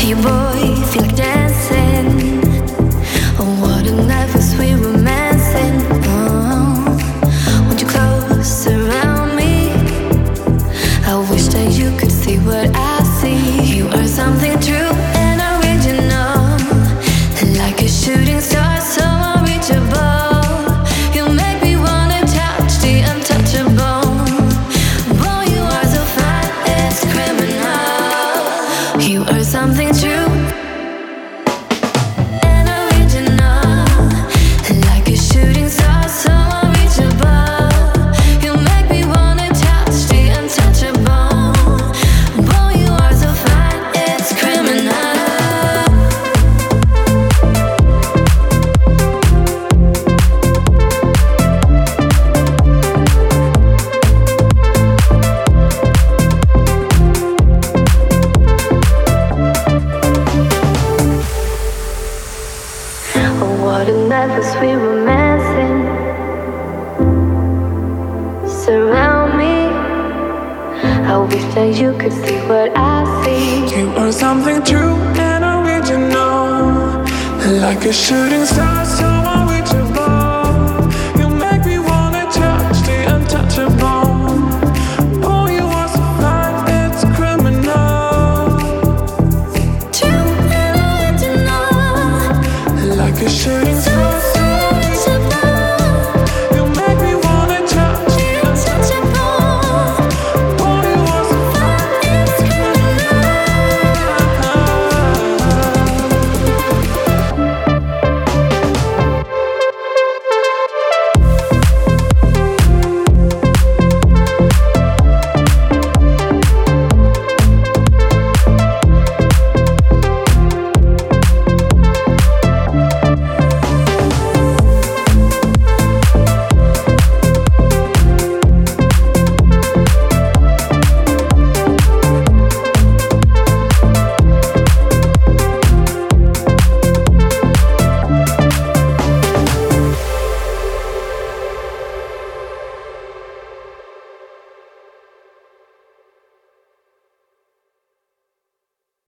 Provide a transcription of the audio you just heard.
Hey boy, feel like dancing. Oh, what a night for sweet romancing. Oh, won't you close around me? I wish that you could see what I see. You are something true and original, like a shooting star, so unreachable. You make me wanna touch the untouchable. Boy, you are so fine, it's criminal. You are something true and original, like a shooting star, so unreachable. You make me wanna touch the untouchable. Boy, you are so fine, it's criminal. Oh, what a night for sweet romancing. Surround me. I wish that you could see what I see. You are something true and original, like a shooting star, so